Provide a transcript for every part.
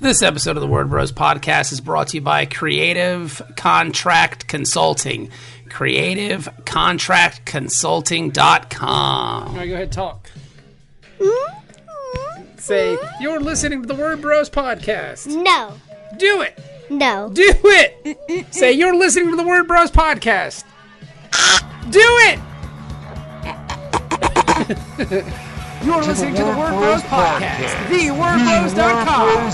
This episode of the Word Bros podcast is brought to you by Creative Contract Consulting. CreativeContractConsulting.com. All right, go ahead, talk. Say, you're listening to the Word Bros podcast. No. Do it. No. Do it. Say, you're listening to the Word Bros podcast. Do it. You're listening to the Word Bros podcast. TheWordBros.com.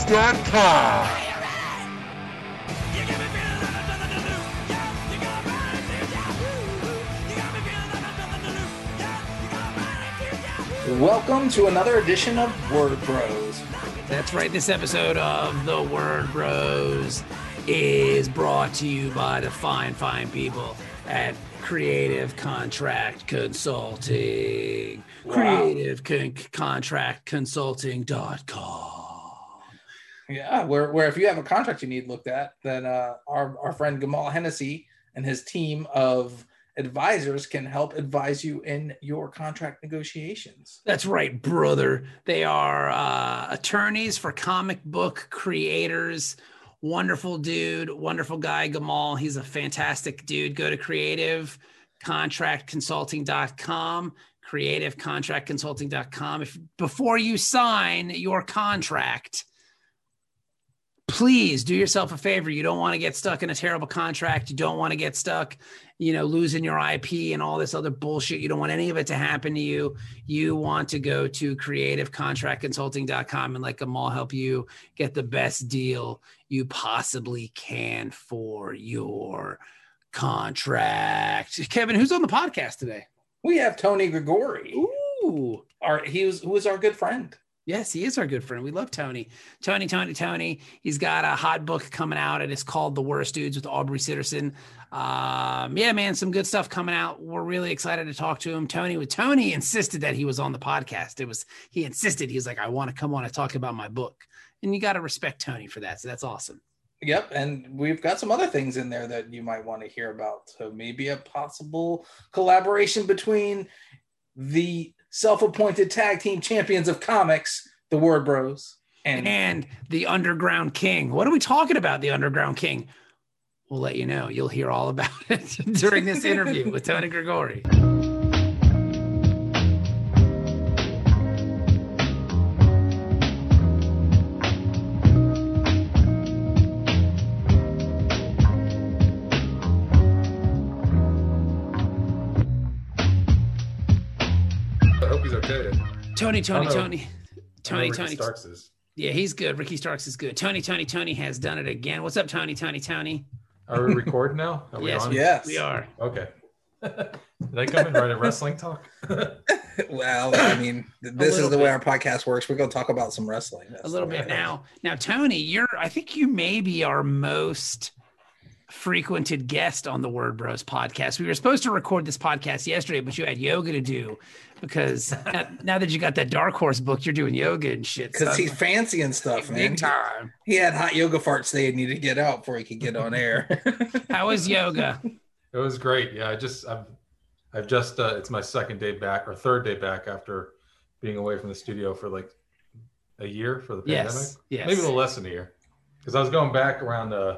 Welcome to another edition of Word Bros. That's right. This episode of the Word Bros is brought to you by the fine people at Creative Contract Consulting. Wow. CreativeContractConsulting.com. Yeah, where if you have a contract you need looked at, then our friend Gamal Hennessy and his team of advisors can help advise you in your contract negotiations. That's right, brother. They are attorneys for comic book creators. Wonderful dude, wonderful guy, Gamal. He's a fantastic dude. Go to CreativeContractConsulting.com, CreativeContractConsulting.com. Before you sign your contract, please do yourself a favor. You don't want to get stuck in a terrible contract. You don't want to get stuck, losing your IP and all this other bullshit. You don't want any of it to happen to you. You want to go to CreativeContractConsulting.com and let Gamal help you get the best deal you possibly can for your contract. Kevin, who's on the podcast today? We have Tony Grigori. Ooh. Who is our good friend. Yes, he is our good friend. We love Tony. Tony. He's got a hot book coming out, and it's called The Worst Dudes with Aubrey Sitterson. Yeah, man, some good stuff coming out. We're really excited to talk to him. Tony insisted that he was on the podcast. He insisted. He was like, I want to come on and talk about my book. And you got to respect Tony for that. So that's awesome. Yep, and we've got some other things in there that you might want to hear about. So maybe a possible collaboration between the self-appointed tag team champions of comics, the Word Bros, and the Underground King. What are we talking about, the Underground King? We'll let you know. You'll hear all about it during this interview with Tony Grigori. Tony. Starks is. Yeah, he's good. Ricky Starks is good. Tony has done it again. What's up, Tony? Are we recording now? Are we on? Yes, we are. Okay. Did I come in right at wrestling talk? Well, I mean, this is the way our podcast works. We're going to talk about some wrestling. A little bit now. Now, Tony, I think you may be our most frequented guest on the Word Bros podcast. We were supposed to record this podcast yesterday, but you had yoga to do because now that you got that Dark Horse book, you're doing yoga and shit. Because he's fancy and stuff, man. Big time. He had hot yoga farts they needed to get out before he could get on air. How was yoga? It was great. Yeah, I've just it's my third day back after being away from the studio for like a year for the pandemic. Yes. Maybe a little less than a year. Because I was going back around the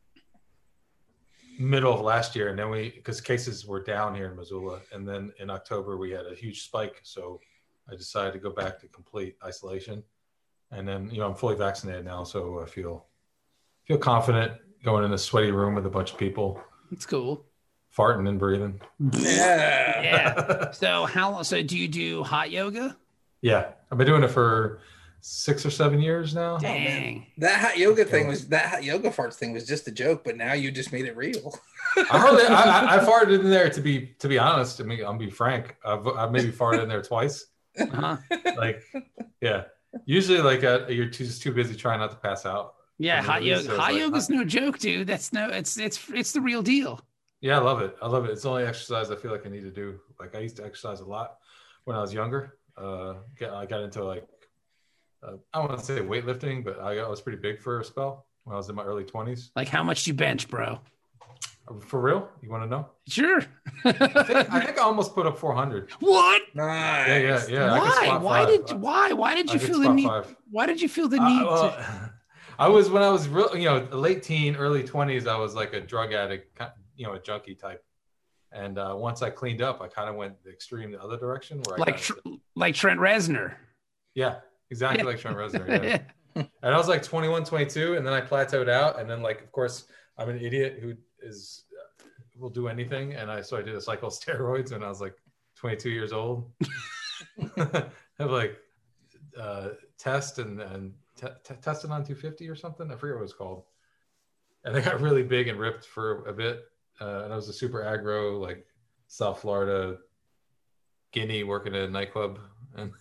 middle of last year, and then because cases were down here in Missoula, and then in October we had a huge spike, so I decided to go back to complete isolation. And then I'm fully vaccinated now, so I feel confident going in a sweaty room with a bunch of people. It's cool. Farting and breathing. Yeah. So do you do hot yoga? Yeah, I've been doing it for 6 or 7 years now. Dang. That hot yoga farts thing was just a joke, but now you just made it real. I farted in there to be honest. I mean, I'll be frank. I've maybe farted in there twice. Uh-huh. Like, yeah. Usually, like you're just too busy trying not to pass out. Yeah, hot yoga. So hot yoga's no joke, dude. It's the real deal. Yeah, I love it. It's the only exercise I feel like I need to do. Like I used to exercise a lot when I was younger. I got into like. I don't want to say weightlifting, but I was pretty big for a spell when I was in my early 20s. Like how much do you bench, bro? For real? You want to know? Sure. I think I almost put up 400. What? Nice. Yeah. Why? Why did you feel the need? Why did you feel the need? I was when I was real, late teen, early 20s. I was like a drug addict, a junkie type. And once I cleaned up, I kind of went the extreme, the other direction, where like Trent Reznor. Yeah, exactly like Trent Reznor. Yeah. And I was like 21, 22, and then I plateaued out. And then, like, of course, I'm an idiot who will do anything. And so I did a cycle of steroids when I was like 22 years old. Have like tested on 250 or something. I forget what it was called. And I got really big and ripped for a bit. And I was a super aggro, like South Florida guinea working at a nightclub. And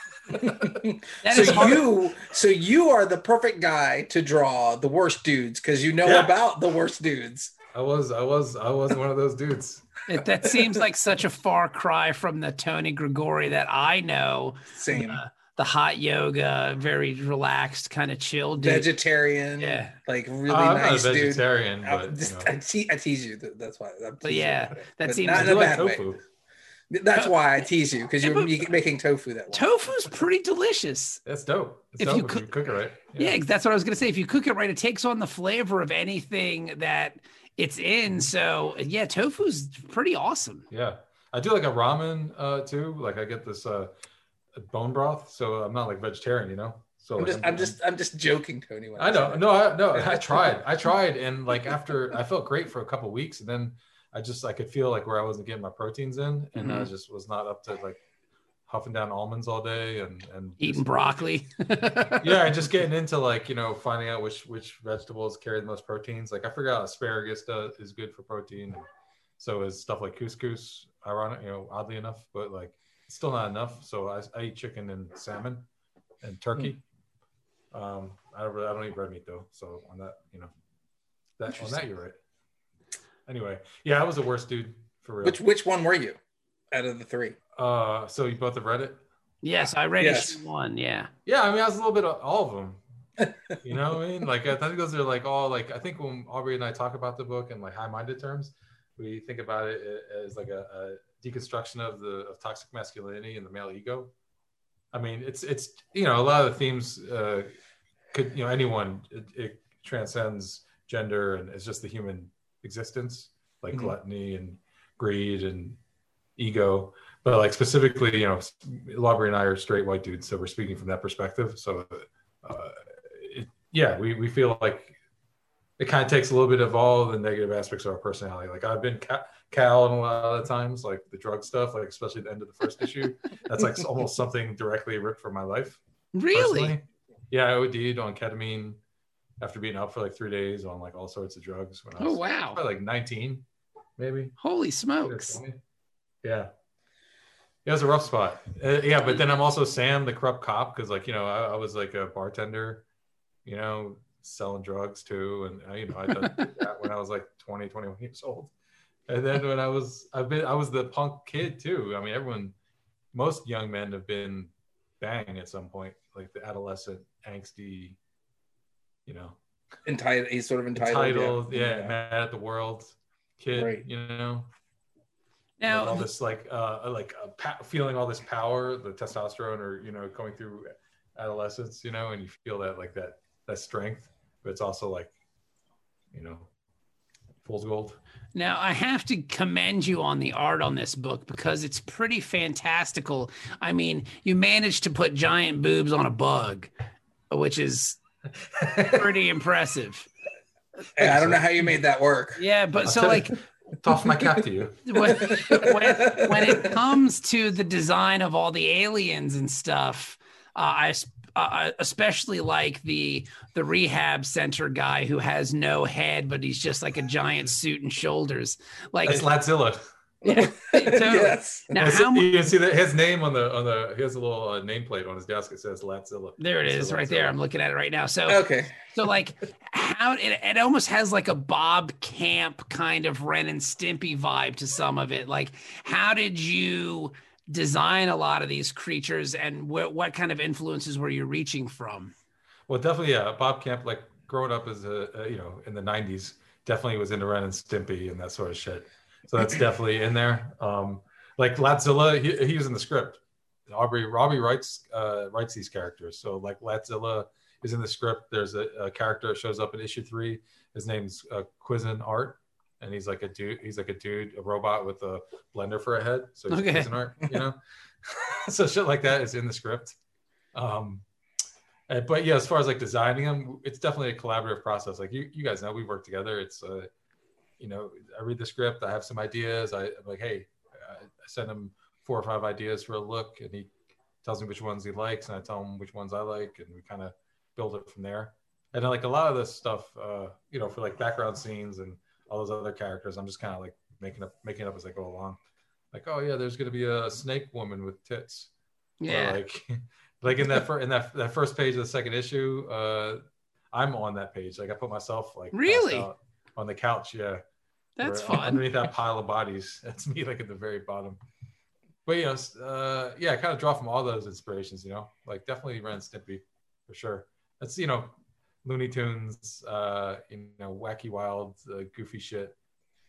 so you are the perfect guy to draw the worst dudes because you know about the worst dudes. I was one of those dudes. That seems like such a far cry from the Tony Gregori that I know. Same. The hot yoga, very relaxed, kind of chill dude. Vegetarian, like really nice I'm not a vegetarian, dude. But I tease you. That's why. That seems not in a bad way. That's why I tease you because you're making tofu that way. Tofu's pretty delicious. That's dope. If you cook it right. Yeah, that's what I was gonna say. If you cook it right, it takes on the flavor of anything that it's in. So yeah, tofu's pretty awesome. Yeah, I do like a ramen too. Like I get this. Bone broth, so I'm not like vegetarian, So I'm just joking, Tony. I know, no. I tried, and like after I felt great for a couple of weeks, and then I could feel like where I wasn't getting my proteins in, and I just was not up to like huffing down almonds all day and eating broccoli. Yeah, and just getting into like finding out which vegetables carry the most proteins. Like I forgot asparagus is good for protein, so is stuff like couscous. Ironic, oddly enough, but like. Still not enough, so I eat chicken and salmon and turkey. I don't eat red meat though, so on that, you're right. Anyway, yeah, I was the worst dude for real. Which one were you out of the three? So you both have read it? Yes, I read issue 1. Yeah. Yeah, I mean, I was a little bit of all of them. You know what I mean? Like I think those are like all like I think when Aubrey and I talk about the book in like high-minded terms, we think about it as like a deconstruction of toxic masculinity and the male ego. I mean, it's a lot of the themes could anyone it transcends gender and it's just the human existence, like gluttony and greed and ego. But like specifically, Aubrey and I are straight white dudes, so we're speaking from that perspective. So we feel like it kind of takes a little bit of all the negative aspects of our personality. Like I've been Cal a lot of the times, like the drug stuff, like especially the end of the first issue. That's like almost something directly ripped from my life. Really? Personally. Yeah, I OD'd on ketamine after being out for like 3 days on like all sorts of drugs when I was probably like 19, maybe. Holy smokes. Yeah. It was a rough spot. But then I'm also Sam, the corrupt cop, because like, I was like a bartender, selling drugs too. And, I did that when I was like 20, 21 years old. And then when I was the punk kid too. I mean, most young men have been bang at some point, like the adolescent, angsty, entitled. He's sort of entitled. Mad at the world kid, right. Now like all this feeling all this power, the testosterone, or going through adolescence, and you feel that like that strength, but it's also like, fool's gold. Now, I have to commend you on the art on this book because it's pretty fantastical. I mean, you managed to put giant boobs on a bug, which is pretty impressive. I don't know how you made that work. Yeah, but so like... Toss my cap to you. when it comes to the design of all the aliens and stuff, I especially like the rehab center guy who has no head, but he's just like a giant suit and shoulders. Like it's Latzilla. Yeah, totally. Yes. Now, you can see that his name on the he has a little nameplate on his desk. It says Latzilla. There it is, right there. I'm looking at it right now. So okay. So like how it almost has like a Bob Camp kind of Ren and Stimpy vibe to some of it. Like, how did you design a lot of these creatures, and what kind of influences were you reaching from? Well, definitely, yeah. Bob Camp, like growing up as in the 90s, definitely was into Ren and Stimpy and that sort of shit. So that's definitely in there. Like Latzilla, he was in the script. Robbie writes these characters. So like Latzilla is in the script. There's a character that shows up in issue 3. His name's Cuisinart, and he's like a dude, a robot with a blender for a head. So he's Cuisinart, you know. So shit like that is in the script. But yeah, as far as like designing them, it's definitely a collaborative process. Like you guys know, we work together. It's you know, I read the script, I have some ideas. I'm like, hey, I send him 4 or 5 ideas for a look, and he tells me which ones he likes, and I tell him which ones I like, and we kind of build it from there. And then like a lot of this stuff, you know, for like background scenes and all those other characters, I'm just kind of like making up as I go along. Like, oh yeah, there's gonna be a snake woman with tits. Yeah. Or like in that first page of the second issue, I'm on that page. Like I put myself like really out on the couch. Yeah, that's fun. Underneath that pile of bodies, that's me like at the very bottom. But you know, yeah, I kind of draw from all those inspirations. You know, like definitely Ren and Stimpy for sure. That's, you know, Looney Tunes, you know, wacky, wild, goofy shit.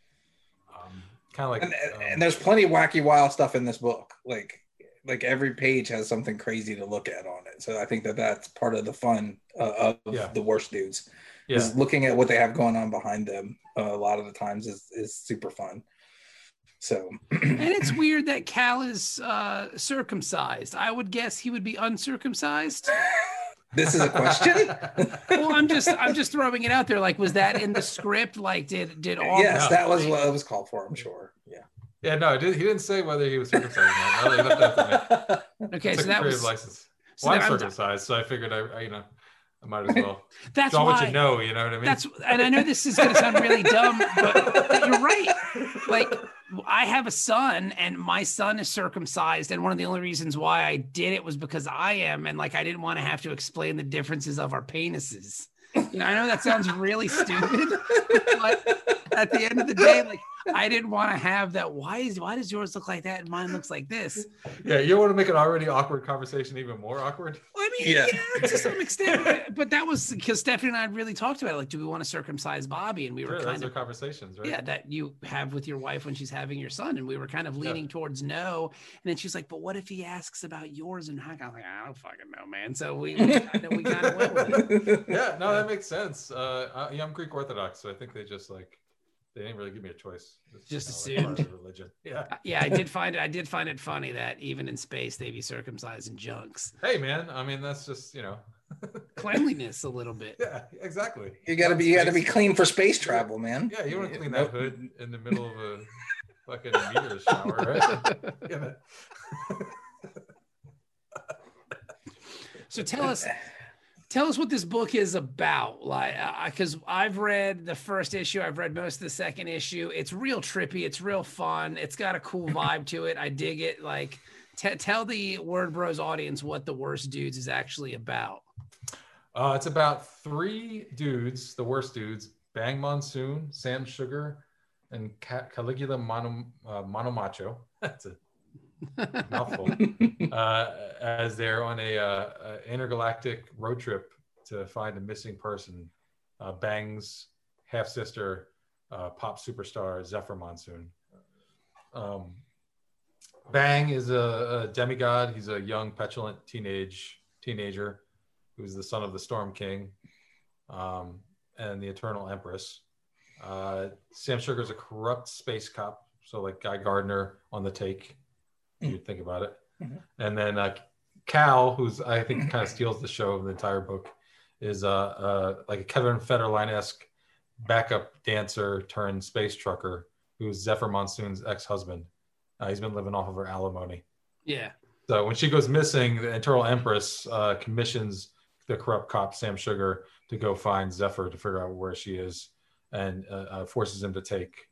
Kind of like, and there's plenty of wacky, wild stuff in this book. Like every page has something crazy to look at on it. So I think that's part of the fun of the Worst Dudes. Yeah. Is looking at what they have going on behind them. A lot of the times is super fun. So, and it's weird that Cal is circumcised. I would guess he would be uncircumcised. This is a question. Well, I'm just throwing it out there. Like, was that in the script? Like, did all? Yes, that was what it was called for. I'm sure. Yeah. Yeah, no, he didn't say whether he was circumcised or not. Left that to me. Okay, it's so that was license. So well, I'm circumcised, so I figured I you know, I might as well. That's John, why. what you know, you know what I mean? And I know this is going to sound really dumb, but you're right. Like, I have a son, and my son is circumcised, and one of the only reasons why I did it was because I am, and like I didn't want to have to explain the differences of our penises. You know, I know that sounds really stupid, but at the end of the day, like, I didn't want to have that. Why does yours look like that and mine looks like this? Yeah, you want to make an already awkward conversation even more awkward? Well, I mean, yeah, to some extent. But that was because Stephanie and I really talked about it. Like, do we want to circumcise Bobby? And we were kind of conversations, right? Yeah, that you have with your wife when she's having your son. And we were kind of leaning towards no. And then she's like, but what if he asks about yours? And I'm like, I don't fucking know, man. So we kind of went with it. Yeah, no, that makes sense. Yeah, I'm Greek Orthodox, so I think they just like, they didn't really give me a choice. It's just assumed. Like religion. Yeah. Yeah, I did find it funny that even in space they be circumcised in junks. Hey man, I mean that's just, you know, cleanliness a little bit. Yeah, exactly. You gotta be clean for space travel, man. Yeah, you want to clean that hood in the middle of a fucking meteor shower, right? Yeah. So tell us what this book is about. Like, because I've read the first issue, I've read most of the second issue. It's real trippy. It's real fun. It's got a cool vibe to it. I dig it. Like, tell the Word Bros audience what the Worst Dudes is actually about. It's about 3 dudes, the worst dudes: Bang Monsoon, Sam Sugar, and Caligula Monomacho. That's a mouthful. As they're on a intergalactic road trip to find a missing person. Bang's half sister, pop superstar Zephyr Monsoon. Bang is a demigod. He's a young, petulant teenager who's the son of the Storm King and the Eternal Empress. Sam Sugar's a corrupt space cop, so like Guy Gardner on the take. You'd think about it. Mm-hmm. And then Cal, who's I think kind of steals the show of the entire book, is like a Kevin Federline-esque backup dancer turned space trucker who's Zephyr Monsoon's ex-husband. He's been living off of her alimony. Yeah. So when she goes missing, the Eternal Empress commissions the corrupt cop Sam Sugar to go find Zephyr to figure out where she is, and forces him to take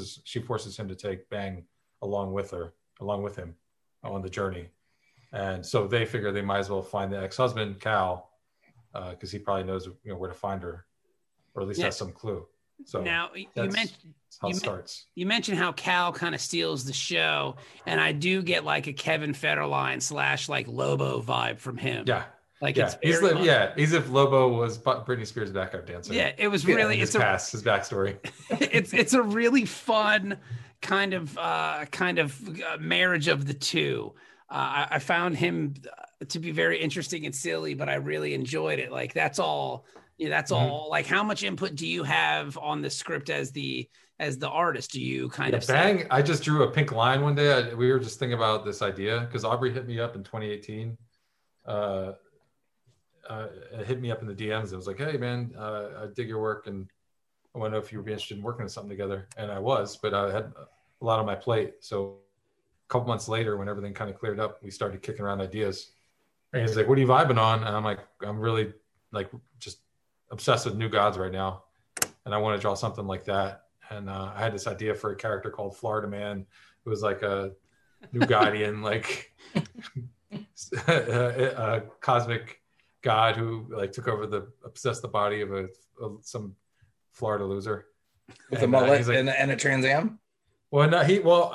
Bang along with him on the journey. And so they figure they might as well find the ex-husband, Cal, because he probably knows where to find her, or at least has some clue. So now you mentioned how Cal kind of steals the show, and I do get like a Kevin Federline / like Lobo vibe from him. Yeah. Like, yeah, he's if Lobo was Britney Spears' backup dancer. Yeah, it was really his backstory. It's a really fun kind of marriage of the two. I found him to be very interesting and silly, but I really enjoyed it. Like that's all. Yeah, that's all. Like, how much input do you have on the script as the artist? Do you kind of Bang? I just drew a pink line one day. We were just thinking about this idea because Aubrey hit me up in 2018. Hit me up in the DMs. It was like, hey man, I dig your work and I want to know if you would be interested in working on something together. And I was, but I had a lot on my plate. So a couple months later, when everything kind of cleared up, we started kicking around ideas. And he's like, what are you vibing on? And I'm like, I'm really like just obsessed with New Gods right now. And I want to draw something like that. And I had this idea for a character called Florida Man, who was like a New Godian, like a cosmic god who like took over obsessed the body of some Florida loser with a mullet and a Trans Am. Well, no,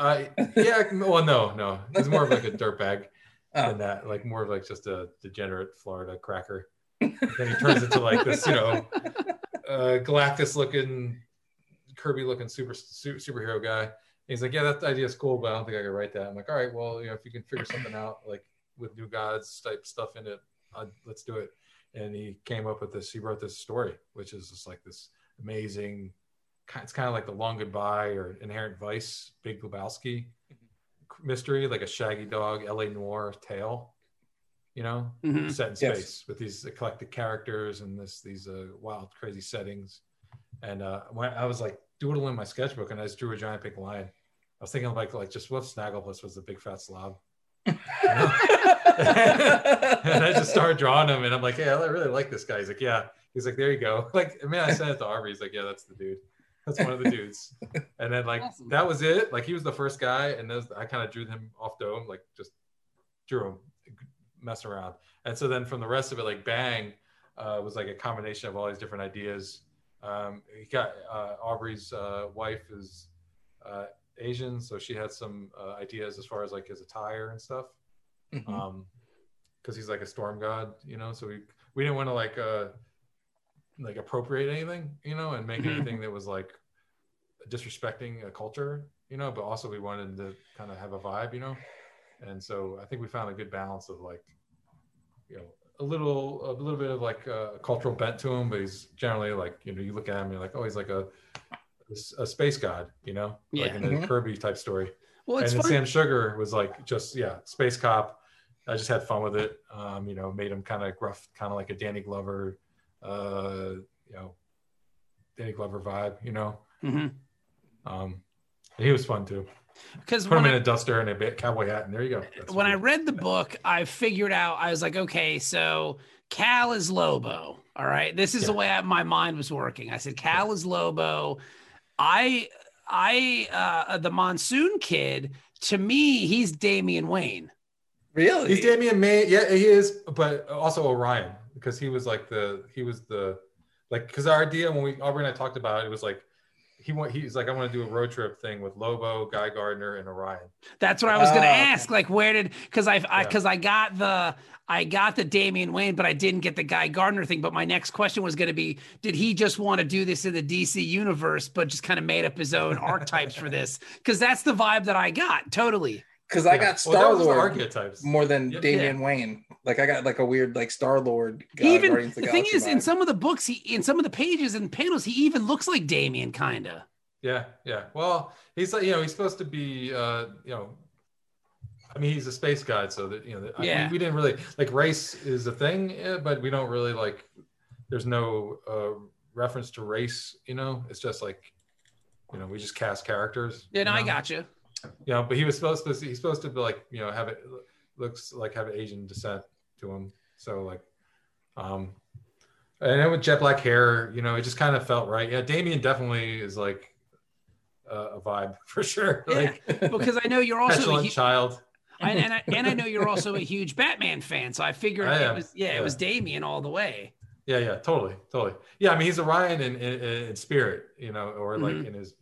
no, he's more of like a dirtbag than that, like more of like just a degenerate Florida cracker. Then he turns into like this, Galactus looking, Kirby looking superhero guy. And he's like, yeah, that idea is cool, but I don't think I could write that. I'm like, all right, well, if you can figure something out like with New Gods type stuff in it, let's do it. And he came up with this. He wrote this story, which is just like this amazing. It's kind of like The Long Goodbye or Inherent Vice, Big Lebowski mystery, like a Shaggy Dog, LA Noir tale. Set in space with these eclectic characters and these wild, crazy settings. And when I was like doodling my sketchbook and I just drew a giant pink line, I was thinking like just what if Snagglepuss was the big fat slob? And I just started drawing him and I'm like, hey, I really like this guy. He's like, yeah. He's like, there you go. Like, man, I sent it to Aubrey. He's like, yeah, that's the dude. That's one of the dudes. And then like, awesome. That was it. Like he was the first guy. And I kind of drew him off dome, like just drew him. Mess around. And so then from the rest of it, like Bang was like a combination of all these different ideas. He got Aubrey's wife is Asian, so she had some ideas as far as like his attire and stuff. Because he's like a storm god, so we didn't want to like appropriate anything, and make anything that was like disrespecting a culture, but also we wanted to kind of have a vibe, and so I think we found a good balance of like, a little bit of like a cultural bent to him, but he's generally like, you look at him, you're like, oh, he's like a space god, like in a Kirby type story. Well, it's and Sam Sugar was like just space cop. I just had fun with it. Made him kind of gruff, kind of like a Danny Glover, Danny Glover vibe, he was fun too. Because put him in a duster and a cowboy hat, and there you go. When I read the book, I figured out, I was like, okay, so Cal is Lobo. All right. This is the way my mind was working. I said, Cal is Lobo. The Monsoon Kid, to me, he's Damian Wayne. Really? He's Damian Wayne. Yeah, he is, but also Orion, because he was because our idea when Aubrey and I talked about it, it was like, he's like, I want to do a road trip thing with Lobo, Guy Gardner, and Orion. That's what I was going to ask. Like, where did, because I got the Damian Wayne, but I didn't get the Guy Gardner thing. But my next question was going to be, did he just want to do this in the DC universe, but just kind of made up his own archetypes for this? Because that's the vibe that I got. Totally. Because I got Star-Lord archetypes more than Damian Wayne. Like I got like a weird like Star-Lord. Even the thing is, in some of the books, in some of the pages and panels, he even looks like Damian, kind of. Yeah. Well, he's like, he's supposed to be, I mean, he's a space god, so that we didn't really like race is a thing, but we don't really like. There's no reference to race. It's just like, we just cast characters. Yeah, no, I got you. But he's supposed to be like, have it looks like have Asian descent to him. So like, and then with jet black hair, it just kind of felt right. Yeah, Damian definitely is like a vibe for sure. Yeah, like, because I know you're also a child. And I know you're also a huge Batman fan, so I figured it was Damian all the way. Yeah, totally. Yeah, I mean he's Orion in spirit, or like in his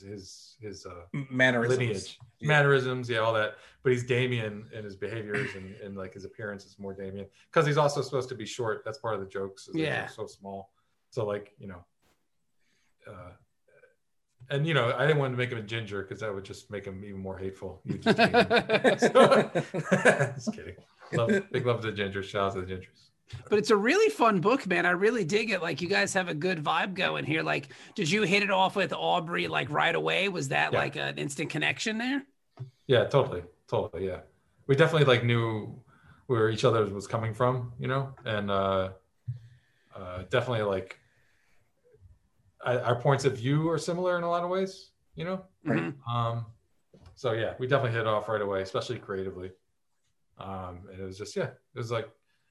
mannerisms, lineage, mannerisms, all that. But he's Damian in his behaviors and like his appearance is more Damian because he's also supposed to be short. That's part of the jokes. So small. So like And you know, I didn't want to make him a ginger because that would just make him even more hateful. You just hate him. So, just kidding. Big love to the gingers. Shout out to the gingers. But it's a really fun book, man. I really dig it. Like, you guys have a good vibe going here. Like, did you hit it off with Aubrey like right away? Was that like an instant connection there? Yeah, totally. Yeah, we definitely like knew where each other was coming from, you know, and definitely like our points of view are similar in a lot of ways, you know. Right. So yeah, we definitely hit it off right away, especially creatively. And it was just, it was like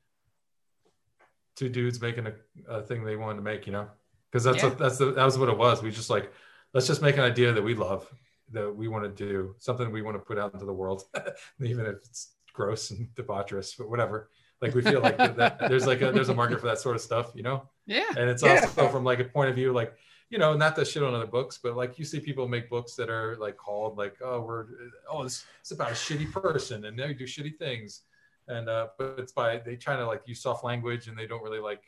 two dudes making a thing they wanted to make, you know, because that was what it was. We just like, let's just make an idea that we love, that we want to do, something we want to put out into the world, even if it's gross and debaucherous, but whatever. Like, we feel like that there's a market for that sort of stuff, you know? Yeah. And it's also from like a point of view, like, you know, not to shit on other books, but like you see people make books that are like called like, it's about a shitty person and they do shitty things. And but it's they try to like use soft language, and they don't really like,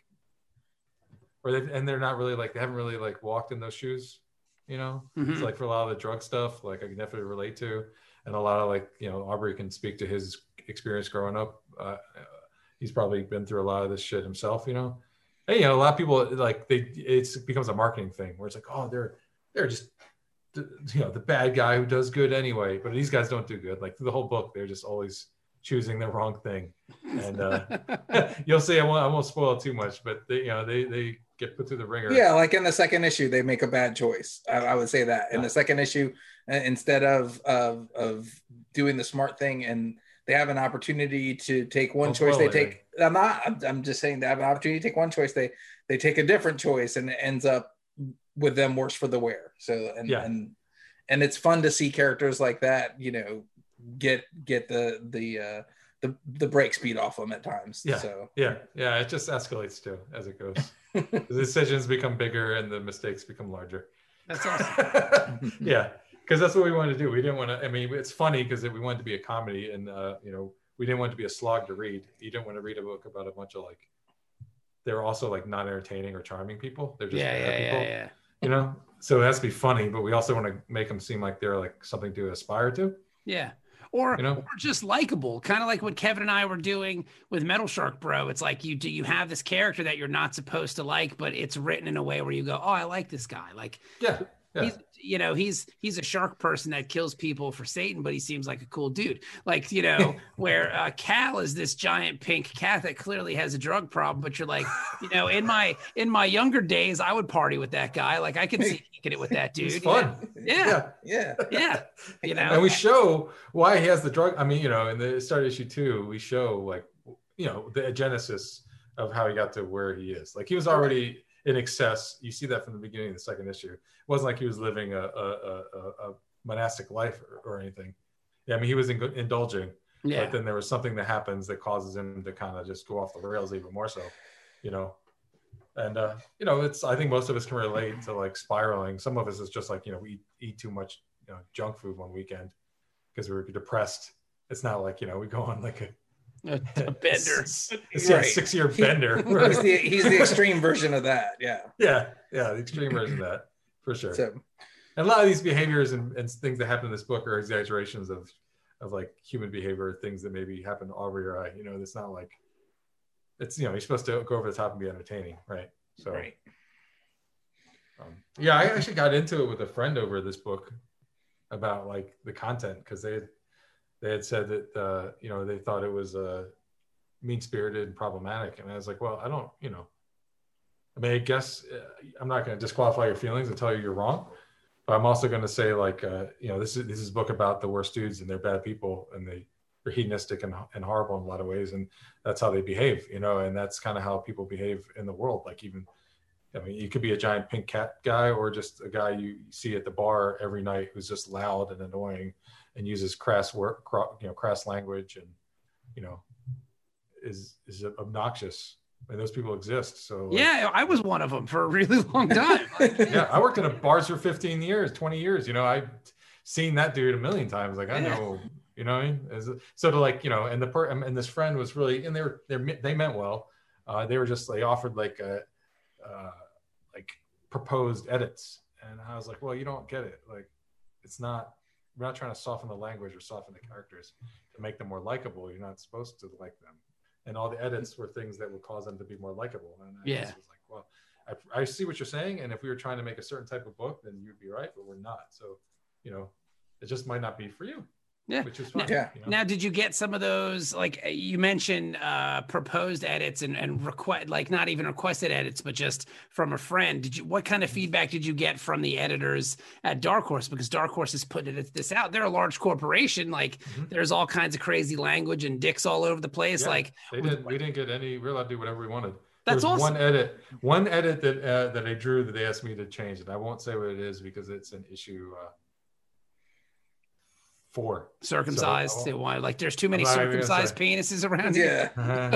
they're not really like, they haven't really like walked in those shoes, you know. It's like for a lot of the drug stuff, like I can definitely relate to, and a lot of like, you know, Aubrey can speak to his experience growing up. He's probably been through a lot of this shit himself, you know. And, you know, a lot of people like it becomes a marketing thing where it's like, oh, they're just, you know, the bad guy who does good anyway. But these guys don't do good. Like through the whole book, they're just always choosing the wrong thing. And you'll see, I won't spoil it too much, but they get put through the ringer. Yeah, like in the second issue, they make a bad choice. I would say that in the second issue, instead of doing the smart thing, and they have an opportunity to take one choice, they take. I'm just saying they have an opportunity to take one choice. They take a different choice, and it ends up with them worse for the wear. So and it's fun to see characters like that, you know, get the break speed off them at times. It just escalates too as it goes. The decisions become bigger and the mistakes become larger. That's awesome. Yeah, because that's what we wanted to do. We didn't want to, I mean, it's funny because we wanted to be a comedy, and you know, we didn't want it to be a slog to read. You didn't want to read a book about a bunch of like, they're also like not entertaining or charming people. They're just people, you know. So it has to be funny, but we also want to make them seem like they're like something to aspire to. Yeah. Or just likable, kind of like what Kevin and I were doing with Metal Shark Bro. It's like you have this character that you're not supposed to like, but it's written in a way where you go, oh, I like this guy. Like, he's a shark person that kills people for Satan, but he seems like a cool dude. Like, you know, where Cal is this giant pink cat that clearly has a drug problem, but you're like, you know, in my younger days, I would party with that guy. Like, I could see kicking it with that dude. It's fun. Yeah. You know, and we show why he has the drug. I mean, you know, in the start issue 2, we show like, you know, the genesis of how he got to where he is. Like, he was already in excess. You see that from the beginning of the second issue. It wasn't like he was living a monastic life or anything. Yeah, I mean, he was indulging, but then there was something that happens that causes him to kind of just go off the rails even more so, you know. And you know, I think most of us can relate to like spiraling. Some of us is just like, you know, we eat too much, you know, junk food one weekend because we were depressed. It's not like, you know, we go on like a bender. It's a 6-year bender. He's the extreme version of that. Yeah, the extreme version of that, for sure. So, and a lot of these behaviors and things that happen in this book are exaggerations of like human behavior, things that maybe happen to Aubrey or I. You know, it's not like, it's, you know, you're supposed to go over the top and be entertaining, right? So, right. Yeah, I actually got into it with a friend over this book about like the content, because they had said that you know, they thought it was mean-spirited and problematic, and I was like, well, I don't, you know, I mean, I guess I'm not going to disqualify your feelings and tell you you're wrong, but I'm also going to say like, you know, this is a book about the worst dudes, and they're bad people, and they're hedonistic and horrible in a lot of ways, and that's how they behave, you know, and that's kind of how people behave in the world. Like, even, I mean, you could be a giant pink cat guy, or just a guy you see at the bar every night who's just loud and annoying and uses crass language, and, you know, is obnoxious. And those people exist. So like, yeah, I was one of them for a really long time. Like, yeah, I worked in a bars for 15 years, 20 years. You know, I've seen that dude a million times. Like, I know, you know what I mean? So to like, you know, and this friend was really, and they meant well. They were just, they offered like proposed edits, And I was like, well, you don't get it. Like, we're not trying to soften the language or soften the characters to make them more likable. You're not supposed to like them. And all the edits were things that would cause them to be more likable. And I just was like, well, I see what you're saying. And if we were trying to make a certain type of book, then you'd be right, but we're not. So, it just might not be for you. Yeah. Which is fine. Yeah. Now, did you get some of those, like you mentioned, proposed edits and request, like not even requested edits, but just from a friend? What kind of feedback did you get from the editors at Dark Horse? Because Dark Horse is putting this out. They're a large corporation. Like there's all kinds of crazy language and dicks all over the place. Yeah, like we didn't get any. We're allowed to do whatever we wanted. That's awesome. One edit that I drew that they asked me to change, and I won't say what it is because it's an issue 4. Circumcised. So like there's too many circumcised penises around here.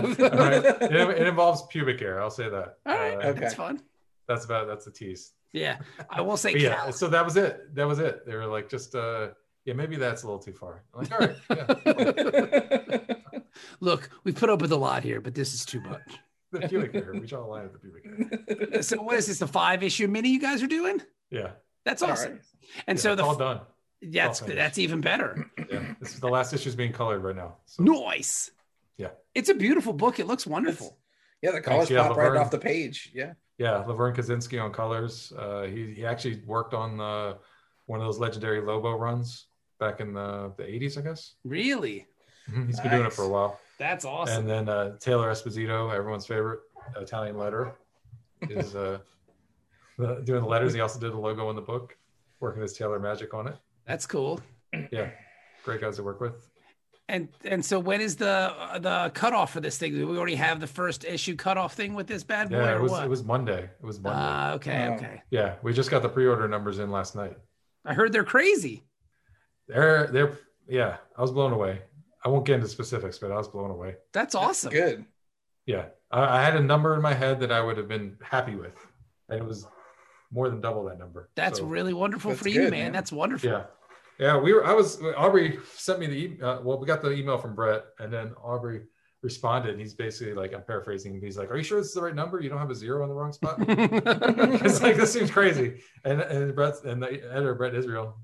It involves pubic hair. I'll say that. All right, okay. That's fun. That's a tease. Yeah, I will say. Yeah. So that was it. They were like, just maybe that's a little too far. I'm like, all right. Yeah. Look, we put up with a lot here, but this is too much. The pubic hair. We draw a line at the pubic hair. So what is this? A 5-issue mini you guys are doing? Yeah. That's awesome. Right. And so it's all done. That's even better. Yeah, this is the last issue is being colored right now. So. Nice. Yeah, it's a beautiful book. It looks wonderful. The colors pop right off the page. Yeah, Laverne Kaczynski on colors. He actually worked on one of those legendary Lobo runs back in the 80s, I guess. Really? He's been doing it for a while. That's awesome. And then Taylor Esposito, everyone's favorite Italian letterer, is doing the letters. He also did the logo in the book, working his Taylor magic on it. That's cool. Yeah, great guys to work with. And so when is the cutoff for this thing? Do we already have the first issue cutoff thing with this bad boy? Yeah, it was Monday. It was Monday. Okay. Yeah, we just got the pre-order numbers in last night. I heard they're crazy. They're I was blown away. I won't get into specifics, but I was blown away. That's awesome. That's good. Yeah, I had a number in my head that I would have been happy with, and it was more than double that number. That's really wonderful for you, man. That's wonderful. Yeah. Aubrey sent me the email. We got the email from Brett, and then Aubrey responded, and he's basically like, I'm paraphrasing. He's like, "Are you sure this is the right number? You don't have a 0 on the wrong spot?" It's like, this seems crazy. And Brett and the editor, Brett Israel,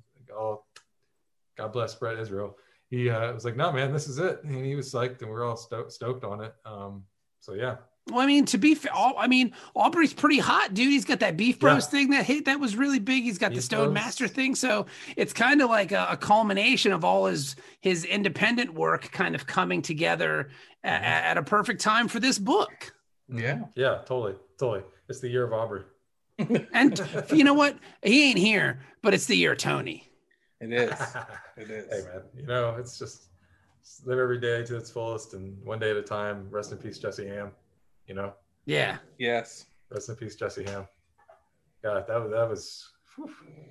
God bless Brett Israel. He was like, "No, man, this is it," and he was psyched, and we were all stoked on it. So yeah. Well, I mean, to be fair, Aubrey's pretty hot, dude. He's got that Beef Bros thing that hit. That was really big. He's got the Stone Master thing. So it's kind of like a culmination of all his independent work kind of coming together at a perfect time for this book. Yeah. Yeah, totally. It's the year of Aubrey. And you know what? He ain't here, but it's the year of Tony. It is. It is. Hey, man, it's just live every day to its fullest and one day at a time. Rest in peace, Jesse Ham. Yeah. Yes. Rest in peace, Jesse Ham. God, that was. Whew.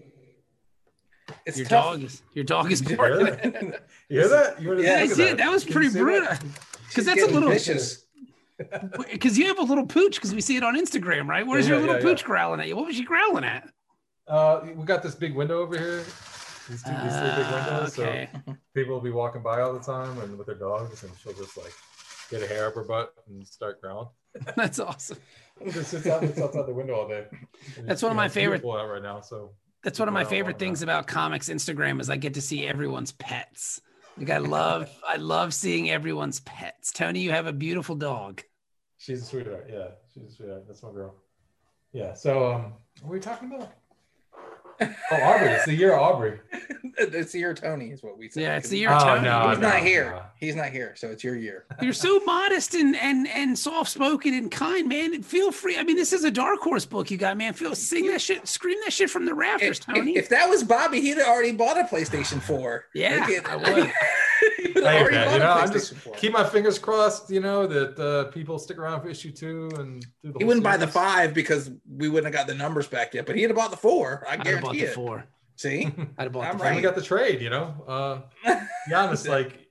It's your tough. dog is born. You hear that? I did. That was pretty brutal. Because that's a little vicious. Because you have a little pooch. Because we see it on Instagram, right? Where's your little pooch growling at you? What was she growling at? We got this big window over here. These three big windows. Okay. So people will be walking by all the time and with their dogs, and she'll just like get a hair up her butt and start growling. That's awesome. It just sits outside the window all day. That's one of my favorite. Out right now, so that's one of my favorite things about comics Instagram is I get to see everyone's pets. Like I love seeing everyone's pets. Tony, you have a beautiful dog. She's a sweetheart. Yeah, she's a sweetheart. That's my girl. Yeah. So, what were we talking about? Oh, Aubrey. It's the year of Aubrey. It's the year of Tony, is what we said. Yeah, it's the year of Tony. He's not here. He's not here, so it's your year. You're so modest and soft-spoken and kind, man. And feel free. I mean, this is a Dark Horse book you got, man. Sing that shit, scream that shit from the rafters, Tony. If that was Bobby, he'd have already bought a PlayStation 4. Yeah, I would. Hey, man, I'm just keep my fingers crossed, that people stick around for issue 2 and do the He wouldn't buy the 5 because we wouldn't have got the numbers back yet, but he'd have bought the 4. I guarantee it. 4. See? I'd have bought I'm the right. We got the trade, be honest,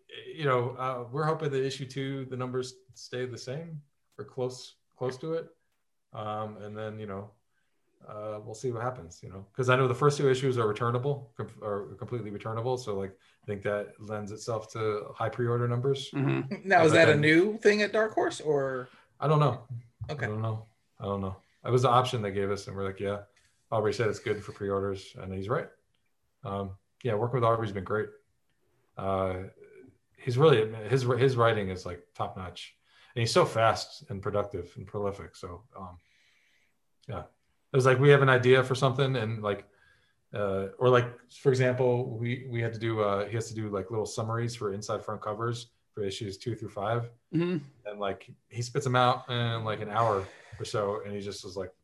we're hoping that issue 2, the numbers stay the same or close to it. And then, we'll see what happens, because I know the first 2 issues are returnable or completely returnable. So like, I think that lends itself to high pre-order numbers. Mm-hmm. Now, is that a new thing at Dark Horse or? I don't know. Okay. I don't know. It was the option they gave us and we're like, yeah. Aubrey said it's good for pre-orders, and he's right. Yeah, working with Aubrey's been great. He's really his writing is like top notch, and he's so fast and productive and prolific. So yeah, it was like we have an idea for something, and like or like for example, we had to do he has to do like little summaries for inside front covers for issues 2 through 5, Mm-hmm. and like he spits them out in like an hour or so, and he just was like,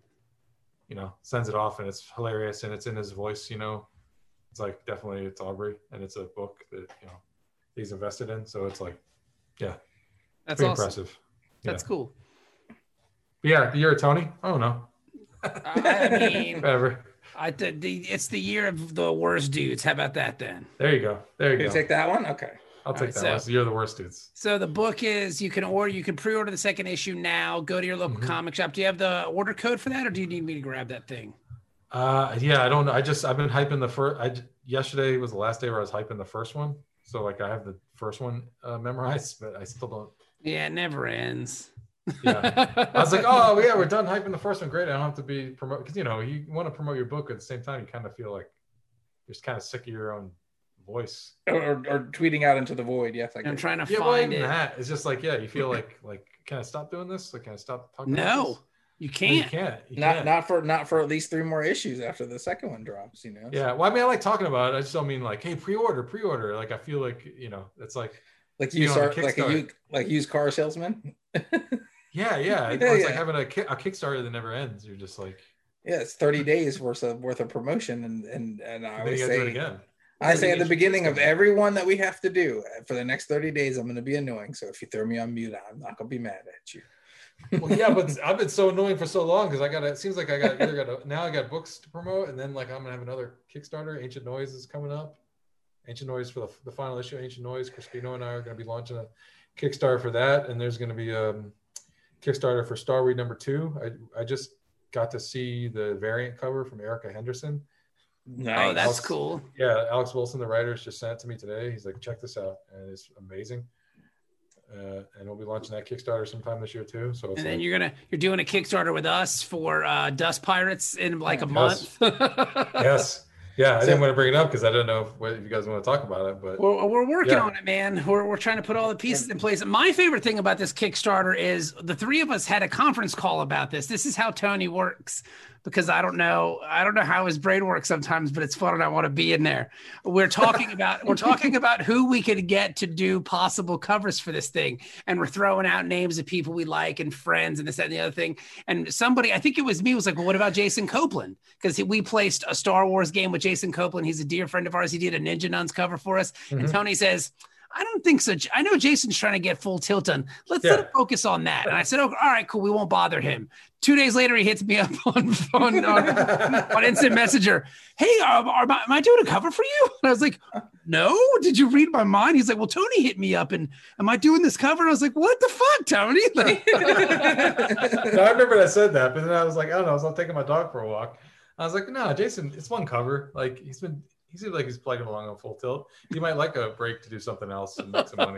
sends it off, and it's hilarious, and it's in his voice. It's like definitely it's Aubrey, and it's a book that he's invested in. So it's like, yeah, that's pretty awesome. impressive. That's cool. But yeah, the year of Tony. I don't know. I mean, whatever. It's the year of the worst dudes. How about that then? There you go. There you Can go. you take that one? Okay. I'll take that one. It's the year of the worst dudes. So the book is you can pre-order the second issue now. Go to your local comic shop. Do you have the order code for that, or do you need me to grab that thing? Yeah, I don't know. I've been hyping the first. Yesterday was the last day where I was hyping the first one. So like I have the first one memorized, but I still don't. Yeah, it never ends. Yeah, I was like, oh yeah, we're done hyping the first one. Great, I don't have to be promote because you want to promote your book at the same time. You kind of feel like you're just kind of sick of your own voice or tweeting out into the void. Yes, I'm trying to find well, even that. It's just like you feel like can I stop doing this? Like can I stop talking? No. About this? You can't. You can't. Not for at least 3 more issues after the second one drops. Yeah. Well, I mean, I like talking about it. I just don't mean like, hey, pre-order. Like I feel like it's like you start like used car salesman. Yeah. It's like having a Kickstarter that never ends. You're just like, yeah, it's 30 days worth of promotion, and I always say do it again. I say at the beginning of every one that we have to do for the next 30 days, I'm going to be annoying. So if you throw me on mute, I'm not going to be mad at you. Well, yeah, but I've been so annoying for so long because it seems like I got books to promote, and then like I'm gonna have another Kickstarter. Ancient Noise is coming up. Ancient Noise for the final issue. Ancient Noise. Crispino and I are going to be launching a Kickstarter for that, and there's going to be a Kickstarter for Starweed #2. I just got to see the variant cover from Erica Henderson. Nice. Oh, that's cool. Yeah, Alex Wilson, the writer, just sent it to me today. He's like, check this out, and it's amazing. And we'll be launching that Kickstarter sometime this year too. So, and then you're doing a Kickstarter with us for Dust Pirates in like a month. Yes. Yeah, I didn't want to bring it up because I don't know if you guys want to talk about it, but we're working on it, man. We're trying to put all the pieces in place. My favorite thing about this Kickstarter is the 3 of us had a conference call about this. This is how Tony works, because I don't know how his brain works sometimes, but it's fun and I want to be in there. We're talking about who we could get to do possible covers for this thing, and we're throwing out names of people we like and friends and this, that, and the other thing. And somebody, I think it was me, was like, well, what about Jason Copeland? Because we placed a Star Wars game with Jason Copeland. He's a dear friend of ours. He did a Ninja Nuns cover for us. And Tony says, I don't think so. I know Jason's trying to get Full Tilt done. Let's let him focus on that. And I said, oh, all right, cool. We won't bother him. 2 days later, he hits me up on Instant Messenger. Hey, am I doing a cover for you? And I was like, no, did you read my mind? He's like, well, Tony hit me up, and am I doing this cover? And I was like, what the fuck, Tony? Like, no, I remember I said that, but then I was like, I don't know. I was taking my dog for a walk. I was like, no, Jason, it's one cover. Like he seems like he's plugging along on Full Tilt. He might like a break to do something else and make some money.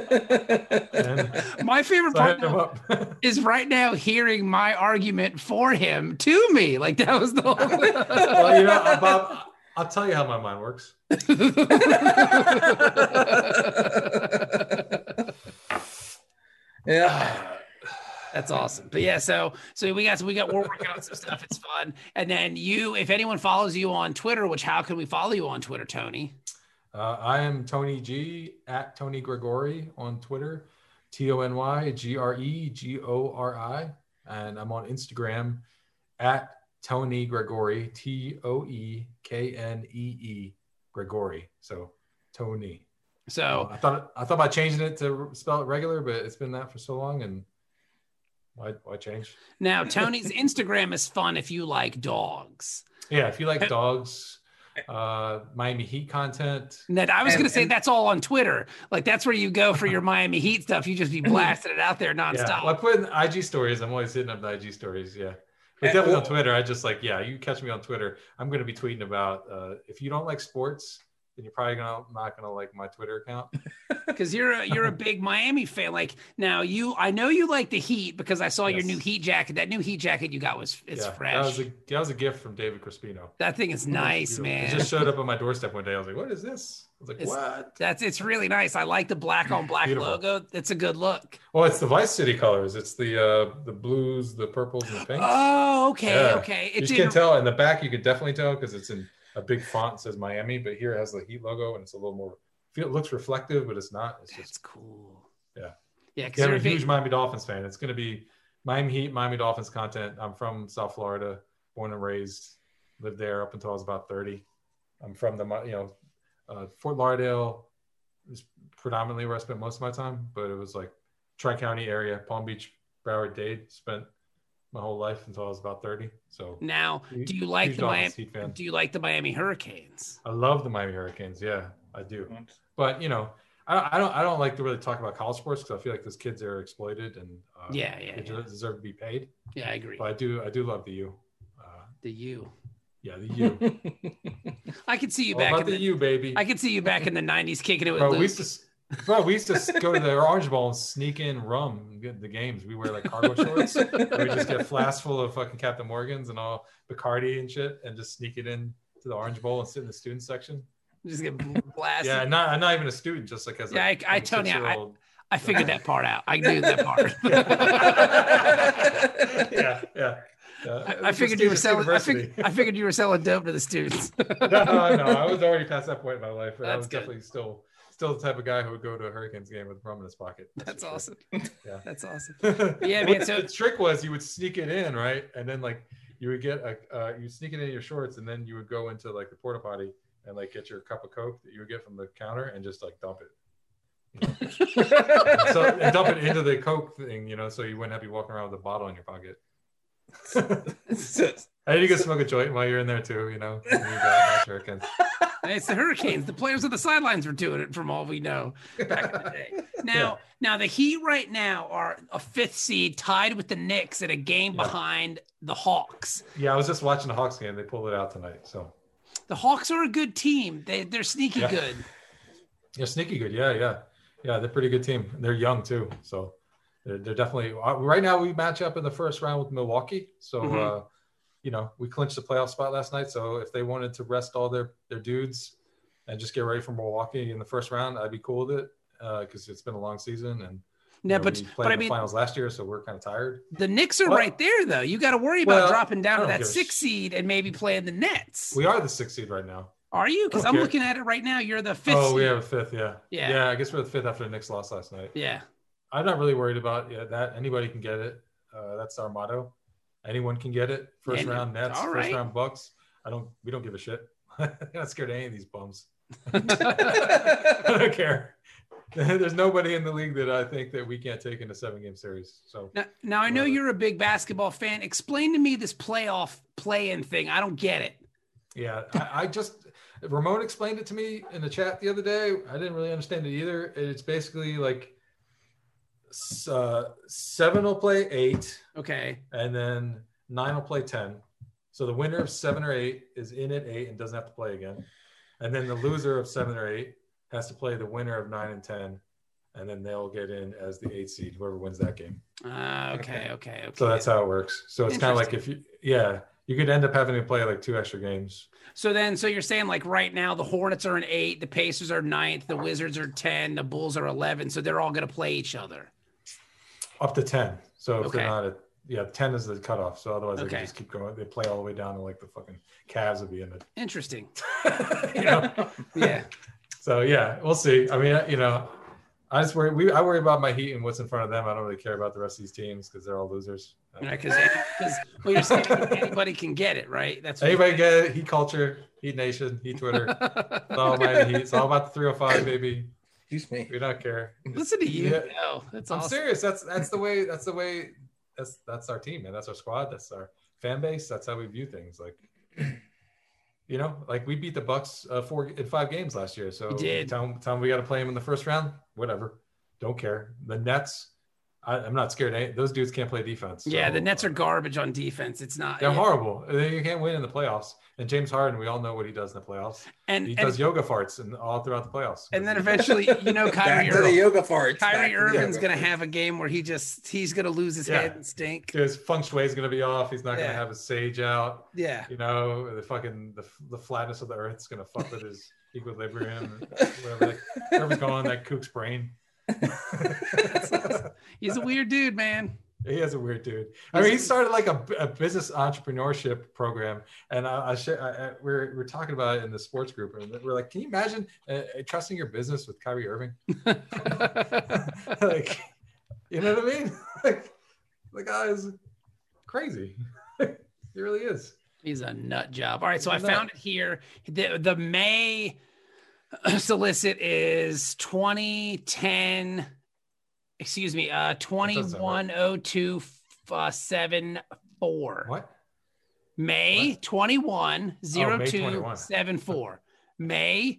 My favorite part is right now hearing my argument for him to me. Like that was the whole thing. Well, Bob, I'll tell you how my mind works. Yeah. That's awesome. But yeah, so we're working on some stuff. It's fun. And then if anyone follows you on Twitter, how can we follow you on Twitter, Tony? I am Tony G at Tony Gregori on Twitter, TonyGregori. And I'm on Instagram at Tony Gregori, TOEKNEE Gregori. So Tony. So I thought about changing it to spell it regular, but it's been that for so long, and why change? Now, Tony's Instagram is fun if you like dogs. Yeah, if you like dogs, Miami Heat content. I was going to say that's all on Twitter. Like that's where you go for your Miami Heat stuff. You just be blasting it out there nonstop. Yeah, well, I put in IG stories. I'm always hitting up the IG stories. Yeah. But definitely on Twitter. I just you catch me on Twitter. I'm going to be tweeting about if you don't like sports, then you're probably not gonna like my Twitter account. Because you're a big Miami fan. Like now, I know you like the Heat because I saw your new Heat jacket. That new Heat jacket you got it's fresh. That was a gift from David Crispino. That thing is nice, man. It just showed up on my doorstep one day. I was like, "What is this?" I was like, "What?" It's really nice. I like the black on black logo. It's a good look. Well, it's the Vice City colors. It's the blues, the purples, and the pinks. Oh, okay, yeah. Okay. You can tell in the back. You could definitely tell because it's in a big font. It says Miami, but here it has the Heat logo, and it's a little more. It looks reflective, but it's not. It's That's just cool. Yeah. Yeah. Because I'm a huge Miami Dolphins fan. It's going to be Miami Heat, Miami Dolphins content. I'm from South Florida, born and raised, lived there up until I was about 30. I'm from Fort Lauderdale is predominantly where I spent most of my time, but it was like Tri-County area, Palm Beach, Broward, Dade. Spent my whole life until I was about 30. So now, do you like the Miami Hurricanes? I love the Miami Hurricanes. Yeah, I do. But I don't like to really talk about college sports because I feel like those kids are exploited and they deserve to be paid. Yeah, I agree. But I do love the U. The U. Yeah, the U. I could see you All back about in the U, baby. I could see you back in the 90s kicking it with Luke. We used to go to the Orange Bowl and sneak in rum and get the games. We wear like cargo shorts. We just get flasks full of fucking Captain Morgans and all Bacardi and shit and just sneak it in to the Orange Bowl and sit in the student section. Just get blasted. Yeah, I'm not even a student, just like as I figured that part out. I knew that part. yeah. I figured you were selling. I figured you were selling dope to the students. No. I was already past that point in my life, but I was definitely still the type of guy who would go to a Hurricanes game with rum in his pocket. That's awesome. Yeah, that's awesome. Yeah, man. So the trick was you would sneak it in, right, and then like you would get you sneak it in your shorts, and then you would go into like the porta potty and like get your cup of Coke that you would get from the counter and just like dump it. And dump it into the Coke thing, so you wouldn't have to be walking around with a bottle in your pocket. I need to go smoke a joint while you're in there too, Hurricanes. It's the Hurricanes. The players on the sidelines were doing it from all we know back in the day. Now the Heat right now are a 5th seed tied with the Knicks at a game behind the Hawks. Yeah, I was just watching the Hawks game. They pulled it out tonight. So the Hawks are a good team. They're sneaky good. Yeah, sneaky good. Yeah. They're a pretty good team. They're young too. So they're definitely right now we match up in the first round with Milwaukee. So, we clinched the playoff spot last night. So if they wanted to rest all their dudes and just get ready for Milwaukee in the first round, I'd be cool with it because it's been a long season. And we played in the finals last year, so we're kind of tired. The Knicks are right there, though. You got to worry about dropping down to that 6th seed and maybe playing the Nets. We are the 6th seed right now. Are you? Because I'm looking at it right now. You're the 5th seed. Oh, we have a 5th, yeah. Yeah, I guess we're the 5th after the Knicks lost last night. Yeah. I'm not really worried about that. Anybody can get it. That's our motto. Anyone can get it. First round Nets, first round Bucks. We don't give a shit. I'm not scared of any of these bums. I don't care. There's nobody in the league that I think that we can't take in a 7-game series. So now I know you're a big basketball fan. Explain to me this playoff play-in thing. I don't get it. Yeah, I just Ramon explained it to me in the chat the other day. I didn't really understand it either. It's basically like 7 will play 8. Okay. And then 9 will play 10. So the winner of 7 or 8 is in at 8 and doesn't have to play again. And then the loser of 7 or 8 has to play the winner of 9 and 10. And then they'll get in as the 8 seed, whoever wins that game. Okay. So that's how it works. So it's kind of like you could end up having to play like 2 extra games. So you're saying like right now the Hornets are an 8, the Pacers are 9th, the Wizards are 10, the Bulls are 11. So they're all going to play each other. Up to 10. So if they're not 10 is the cutoff. So otherwise they can just keep going. They play all the way down to like the fucking Cavs would be in it. Interesting. Yeah. So we'll see. I mean, I worry about my Heat and what's in front of them. I don't really care about the rest of these teams because they're all losers. Because you're saying anybody can get it, right? That's what anybody get it. Heat culture, Heat Nation, Heat Twitter. It's all about the Heat. It's all about the 305, baby. Excuse me. We don't care. Listen to you. Yeah. No, that's awesome. I'm serious. That's the way. That's our team, man. That's our squad. That's our fan base. That's how we view things. Like, like we beat the Bucks 4 in 5 games last year. So we did. Tell them we got to play them in the first round. Whatever. Don't care. The Nets. I'm not scared. Those dudes can't play defense. Yeah, so, the Nets are garbage on defense. It's not. They're horrible. You can't win in the playoffs. And James Harden, we all know what he does in the playoffs. He does yoga farts and all throughout the playoffs. And then eventually, Kyrie the yoga farts. Kyrie Irving's going to have a game where he's going to lose his head and stink. His feng shui is going to be off. He's not going to have his sage out. Yeah. The flatness of the earth is going to fuck with his equilibrium. Whatever's going on in that kook's brain. He's a weird dude, man. He is a weird dude. He started like a business entrepreneurship program, and we're talking about it in the sports group, and we're like, can you imagine trusting your business with Kyrie Irving? Like, you know what I mean? Like, the guy is crazy. He really is. He's a nut job. All right, so I found it here. The May solicit is 2010. Excuse me, 210274. What? May 210274. May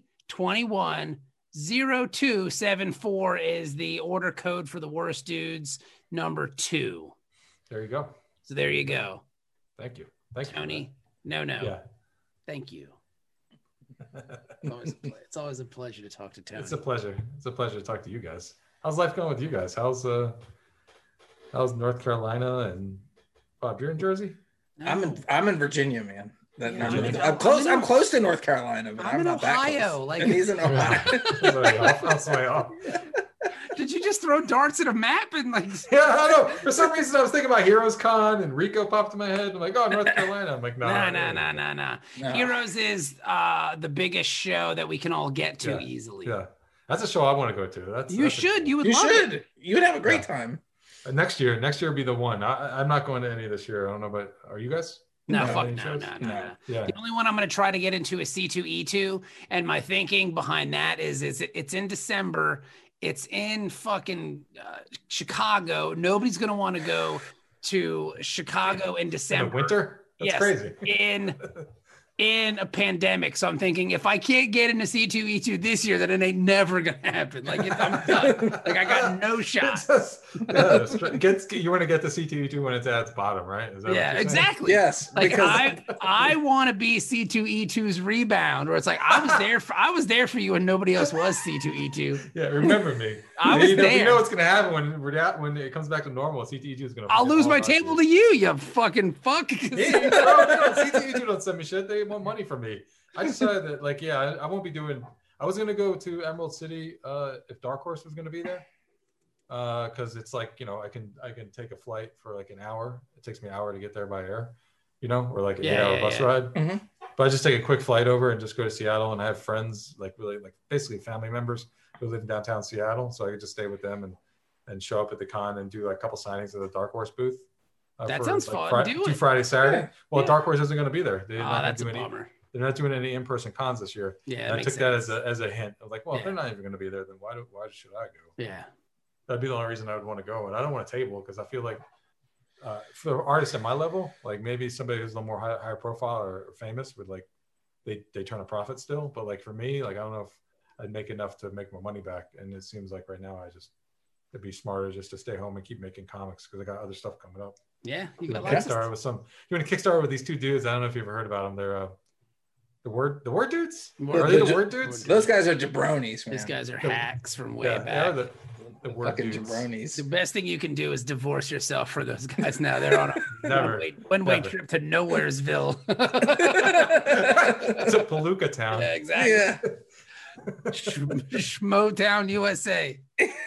210274 is the order code for the worst dudes number 2. There you go. So there you go. Thank you, Tony. No. Yeah. Thank you. It's always a pleasure to talk to Tony. It's a pleasure. It's a pleasure to talk to you guys. How's life going with you guys? How's North Carolina and Bob? You're in Jersey? No. I'm in Virginia, man. I'm close to North Carolina, but I'm not Ohio. That close. He's in Ohio. That's way off. Did you just throw darts at a map and like? Yeah, I don't know. For some reason, I was thinking about Heroes Con and Rico popped in my head. I'm like, oh, North Carolina. I'm like, no. Heroes is the biggest show that we can all get to easily. Yeah, that's a show I want to go to. You would love it. You would have a great time. Next year will be the one. I'm not going to any this year. I don't know, but are you guys? No. Yeah. The only one I'm going to try to get into is C2E2, and my thinking behind that is it's in December. It's in fucking Chicago. Nobody's going to want to go to Chicago in December. In the winter? That's crazy. In a pandemic. So I'm thinking, if I can't get into C2E2 this year, then it ain't never going to happen. Like, I'm done. Like, I got no shot. You want to get the C2E2 when it's at its bottom, right? Is that exactly. Yes. Like, I want to be C2E2's rebound, where it's like, I was there for you when nobody else was C2E2. Yeah, remember me. I was there. You know what's going to happen when it comes back to normal. C2E2 is going to. I'll lose my table to you fucking fuck. Yeah, C2E2 don't send me shit. They want money from me. I decided that, like, I won't be doing. I was going to go to Emerald City if Dark Horse was going to be there, because it's like, I can take a flight for like an hour. It takes me an hour to get there by air, or like an 8-hour bus ride. Mm-hmm. But I just take a quick flight over and just go to Seattle, and I have friends, like really like basically family members who live in downtown Seattle, so I could just stay with them and show up at the con and do like a couple signings at the Dark Horse booth. That sounds fun. Do Friday, Saturday. Yeah. Well, Dark Horse isn't going to be there. That's a bummer. They're not doing any in-person cons this year. Yeah, and I took that as a hint. I was like, well, if they're not even going to be there, then why should I go? Yeah, that'd be the only reason I would want to go. And I don't want a table because I feel like for artists at my level, like maybe somebody who's a little more higher profile or famous would like they turn a profit still. But like for me, like I don't know if I'd make enough to make my money back. And it seems like right now it'd be smarter just to stay home and keep making comics because I got other stuff coming up. Yeah, you got Kickstarter with some. You want to Kickstarter with these two dudes? I don't know if you've ever heard about them. They're the word dudes. Are they the word dudes? Those guys are jabronis, man. These guys are hacks from way back. They're the word fucking dudes. Jabronis. The best thing you can do is divorce yourself for those guys. Now they're on a one-way trip to Nowheresville. It's a Palooka town. Yeah, exactly. Yeah. Schmotown, USA.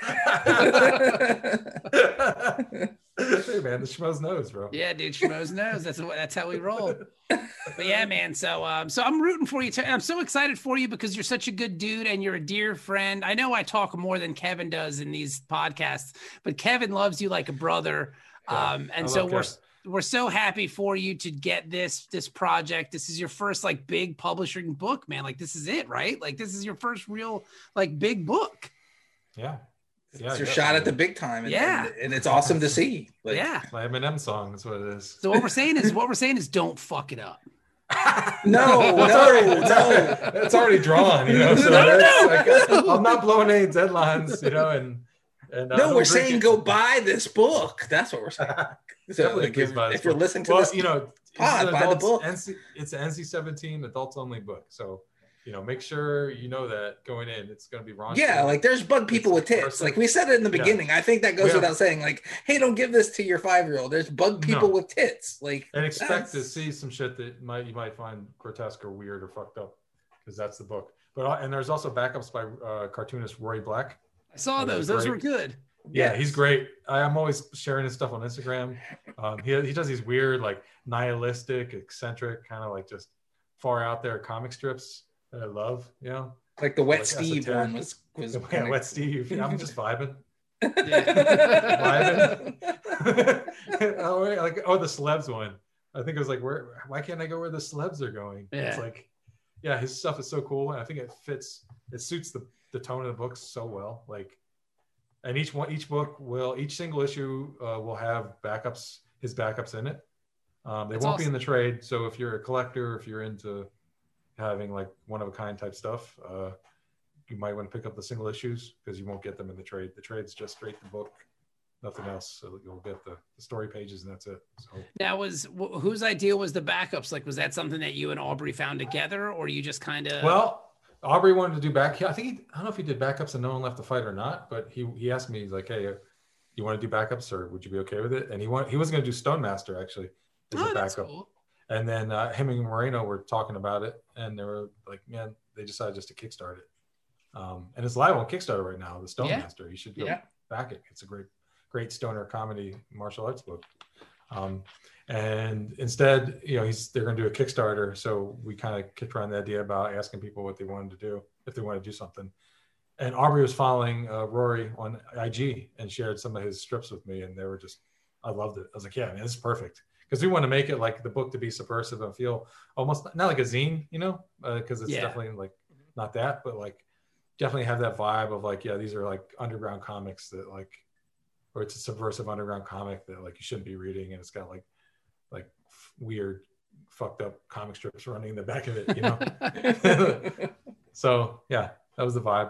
Hey man, the schmoes knows, bro. Yeah, dude, schmoes knows. That's how we roll. But yeah, man. So I'm rooting for you. I'm so excited for you because you're such a good dude and you're a dear friend. I know I talk more than Kevin does in these podcasts, but Kevin loves you like a brother. And so we're so happy for you to get this project. This is your first like big publishing book, man. Like this is it, right? Like this is your first real like big book. Yeah. It's your shot at the big time. And it's awesome to see. Like, my Eminem song is what it is. So what we're saying is don't fuck it up. No. It's already drawn, So no. I'm not blowing any deadlines, and And No, don't we're drink saying it. go buy this book. That's what we're saying. So Definitely like, please buy this if you're book. listening to Well, this you know, pod, buy the book. It's an NC-17 adults only book. So, you know, make sure you know that going in, it's going to be raunchy. Yeah, like there's bug people with tits. aggressive. Like we said it in the beginning. I think that goes without saying. Like, hey, don't give this to your 5-year-old. There's bug people with tits. Like, and expect to see some shit that you might find grotesque or weird or fucked up, because that's the book. But and there's also backups by cartoonist Roy Black. I saw those. Those were good. Yeah, he's great. I'm always sharing his stuff on Instagram. He does these weird, like nihilistic, eccentric, kind of like just far out there comic strips that I love. You know, like the Wet Steve esoteric. one was yeah, Wet Steve. Yeah, I'm just vibing. vibing. the celebs one. I think it was like, why can't I go where the celebs are going? Yeah. It's like, yeah, his stuff is so cool, and I think it suits the tone of the books so well. Like, and each single issue will have his backups in it. They won't be in the trade. So if you're a collector, if you're into having like one of a kind type stuff, you might want to pick up the single issues, because you won't get them in the trade. The trade's just straight the book, nothing else. So you'll get the story pages, and that's it. So now, whose idea was the backups? Like, was that something that you and Aubrey found together, or you just kind of? Well, Aubrey wanted to do I don't know if he did backups and No One Left to Fight or not, but he asked me, he's like, hey, you want to do backups, or would you be okay with it? And he was going to do Stone Master actually as a backup. That's cool. And then him and Moreno were talking about it, and they were like, man, they decided just to kickstart it. And it's live on Kickstarter right now, the Stone Master. You should go back it. It's a great stoner comedy martial arts book. And instead, you know, they're going to do a Kickstarter. So we kind of kicked around the idea about asking people what they wanted to do, if they want to do something. And Aubrey was following Rory on IG and shared some of his strips with me, and they were I loved it. I was like, yeah, man, this is perfect. Because we want to make it like the book to be subversive and feel almost not like a zine, you know, because it's definitely like not that, but like definitely have that vibe of like, yeah, these are like underground comics that like, or it's a subversive underground comic that like you shouldn't be reading, and it's got like weird fucked up comic strips running in the back of it, you know. So yeah, that was the vibe.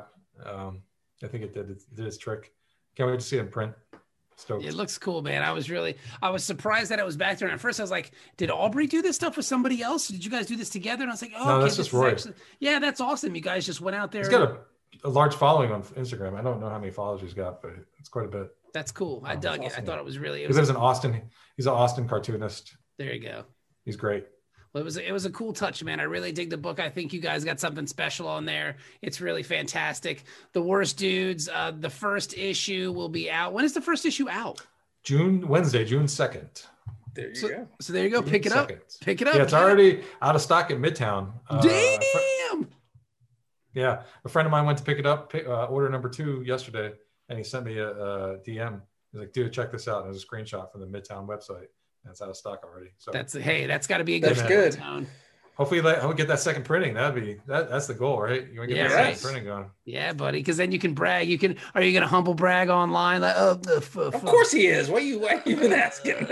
I think it did its trick. Can't wait to see it in print. Stoked. It looks cool, man. I was surprised that it was back there. And at first I was like, did Aubrey do this stuff with somebody else? Did you guys do this together? And I was like, no, that's just Roy. Yeah, that's awesome. You guys just went out there. He's got a large following on Instagram. I don't know how many followers he's got, but it's quite a bit. That's cool. I dug it. I thought it was really. He lives in Austin. He's an Austin cartoonist. There you go. He's great. Well, it was a cool touch, man. I really dig the book. I think you guys got something special on there. It's really fantastic. The Worst Dudes. The first issue will be out. When is the first issue out? Wednesday, June 2nd. There you go. So there you go. Pick it up. Pick it up. Yeah, it's already out of stock at Midtown. Damn. Yeah, a friend of mine went to pick it up, order number 2 yesterday, and he sent me a DM. He's like, dude, check this out. And there's a screenshot from the Midtown website. And it's out of stock already. So that's got to be a good. That's good. Hopefully, I'll get that second printing. That's the goal, right? You want to get that second printing going. Yeah, buddy. Because then you can brag. Are you going to humble brag online? Like, of course he is. Why you even asking?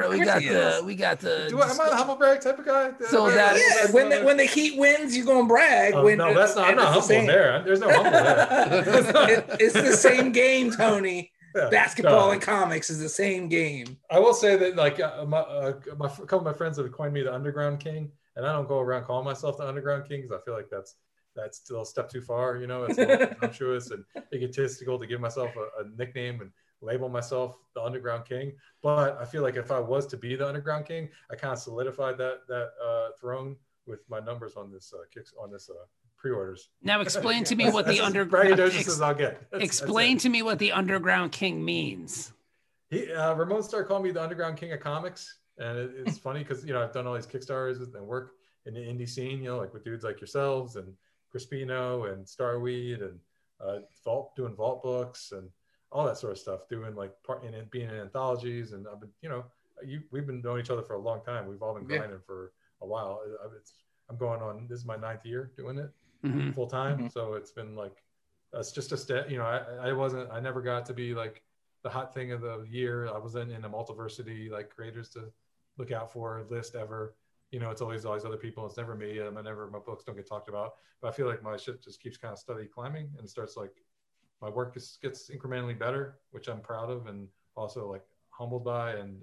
we got the. Am I a humble brag type of guy? So when the Heat wins, you gonna brag. No, that's not. I'm not humble there. There's no humble there. It's the same game, Tony. Yeah, basketball and comics is the same game. I will say that, like, a couple of my friends have coined me the Underground King, and I don't go around calling myself the Underground King because I feel like that's still a step too far. You know, it's a little presumptuous and egotistical to give myself a nickname and label myself the Underground King. But I feel like if I was to be the Underground King, I kind of solidified that throne with my numbers on this pre-orders. Now explain to me what the Underground I'll get. Explain to me what the Underground King means. Ramon started calling me the Underground King of comics, and it's funny because, you know, I've done all these Kickstarters and work in the indie scene, you know, like with dudes like yourselves and Crispino and Starweed and doing vault books and all that sort of stuff, doing like being in anthologies, and I've been, you know, we've been knowing each other for a long time. We've all been grinding for a while. I'm going on, this is my 9th year doing it. Mm-hmm. Full time. Mm-hmm. So it's been like, it's just a step, you know, I never got to be like the hot thing of the year. I wasn't in a multiversity like creators to look out for list ever. You know, it's always other people. It's never me. My books don't get talked about, but I feel like my shit just keeps kind of steadily climbing and starts like my work gets incrementally better, which I'm proud of, and also like humbled by, and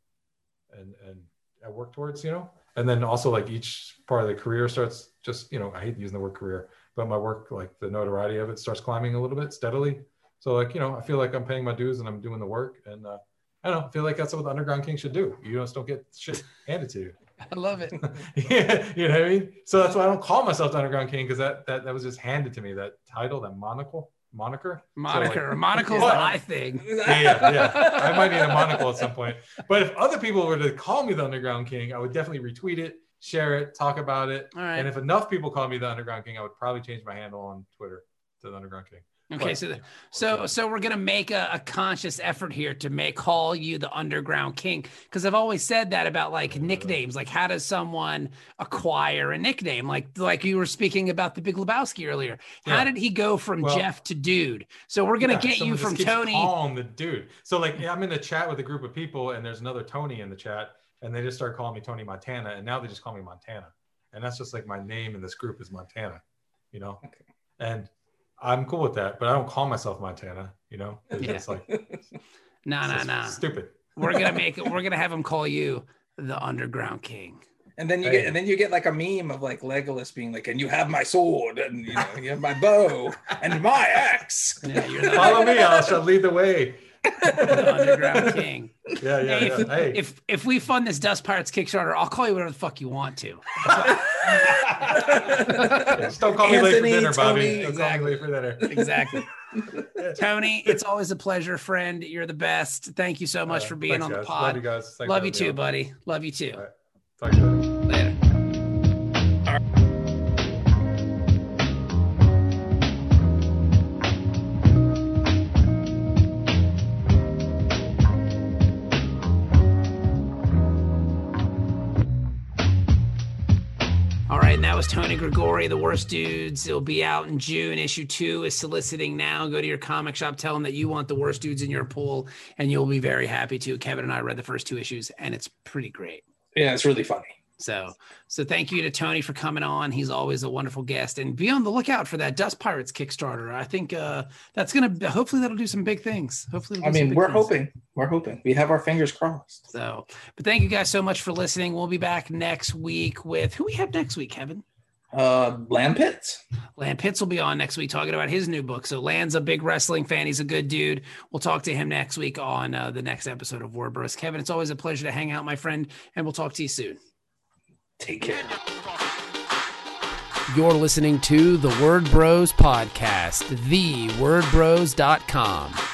I work towards, and then also like each part of the career starts just, I hate using the word career, but my work, like the notoriety of it starts climbing a little bit steadily. So like, I feel like I'm paying my dues and I'm doing the work, and I don't know, I feel like that's what the Underground King should do. You just don't get shit handed to you. I love it. Yeah, you know what I mean? So that's why I don't call myself the Underground King, because that was just handed to me, that title, that moniker. Monocle's the high thing. Yeah. I might need a monocle at some point. But if other people were to call me the Underground King, I would definitely retweet it, share it, talk about it. All right. And if enough people call me the Underground King, I would probably change my handle on Twitter to the Underground King. Okay, so we're gonna make a conscious effort here to call you the Underground King, because I've always said that about like nicknames. Like, how does someone acquire a nickname? Like you were speaking about the Big Lebowski earlier. How did he go from Jeff to Dude? So we're gonna get you from Tony. Call him the Dude. So like, I'm in a chat with a group of people, and there's another Tony in the chat, and they just start calling me Tony Montana, and now they just call me Montana, and that's just like my name in this group is Montana, Okay. And I'm cool with that, but I don't call myself Montana, It's like, nah. Stupid. We're gonna have him call you the Underground King. And then you get like a meme of like Legolas being like, and you have my sword, and you have my bow and my axe. Yeah, follow me, I shall lead the way. The Underground King. Yeah. If we fund this Dust Pirates Kickstarter, I'll call you whatever the fuck you want to. Just don't call me late for dinner, Bobby. Exactly. Don't call me late for dinner. Exactly. Tony, it's always a pleasure, friend. You're the best. Thank you so much for being on the pod. Love you guys. Love you too, buddy. Love you too. All right. Talk to you later. Later. And that was Tony Gregori, The Worst Dudes. It'll be out in June. Issue 2 is soliciting now. Go to your comic shop, tell them that you want The Worst Dudes in your pool, and you'll be very happy to. Kevin and I read the first 2 issues, and it's pretty great. Yeah, it's really funny. So thank you to Tony for coming on. He's always a wonderful guest, and be on the lookout for that Dust Pirates Kickstarter. I think that's hopefully that'll do some big things. We're hoping. We have our fingers crossed. So, but thank you guys so much for listening. We'll be back next week with who we have next week, Kevin. Lan Pitts. Lan Pitts will be on next week talking about his new book. So Lan's a big wrestling fan. He's a good dude. We'll talk to him next week on the next episode of Word Bros. Kevin, it's always a pleasure to hang out, my friend, and we'll talk to you soon. Take care. You're listening to the Word Bros podcast, thewordbros.com.